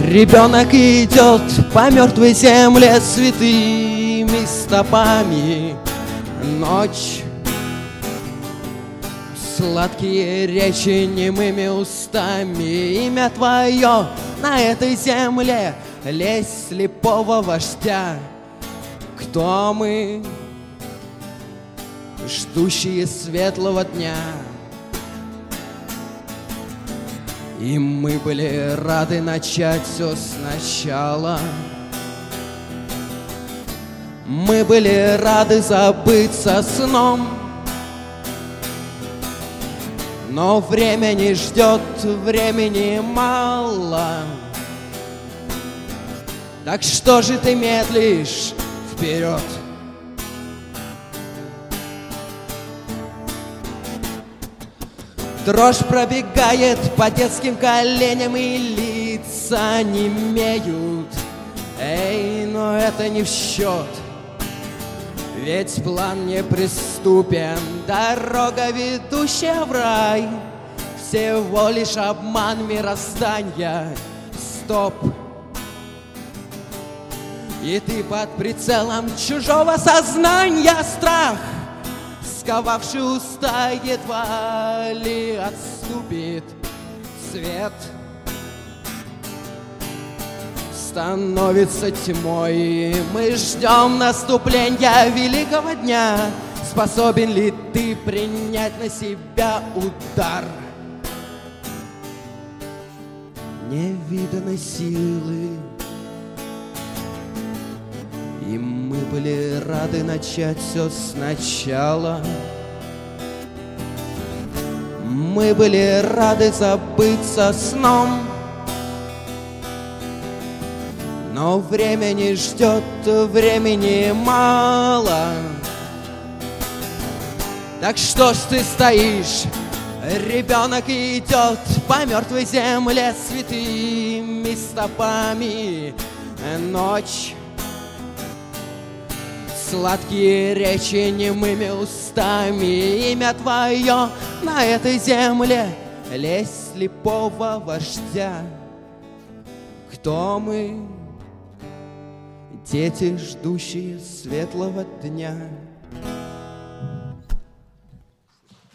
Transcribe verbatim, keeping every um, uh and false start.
Ребенок идет по мертвой земле святыми стопами. Ночь, сладкие речи немыми устами. Имя твое на этой земле, лесть слепого вождя. Кто мы, ждущие светлого дня? И мы были рады начать все сначала. Мы были рады забыться сном, но время не ждет, времени мало. Так что же ты медлишь? Вперед! Дрожь пробегает по детским коленям, и лица немеют. Эй, но это не в счет, ведь план неприступен. Дорога, ведущая в рай, всего лишь обман мироздания. Стоп! И ты под прицелом чужого сознания. Страх, сковавший уста, едва ли отступит. Свет становится тьмой, и мы ждем наступления великого дня. Способен ли ты принять на себя удар невиданной силы? И мы были рады начать все сначала. Мы были рады забыться сном, но время не ждет, времени мало. Так что ж ты стоишь? Ребенок идет по мертвой земле святыми стопами. Ночь, сладкие речи немыми устами. Имя твое на этой земле, лесть слепого вождя. Кто мы? Дети, ждущие светлого дня.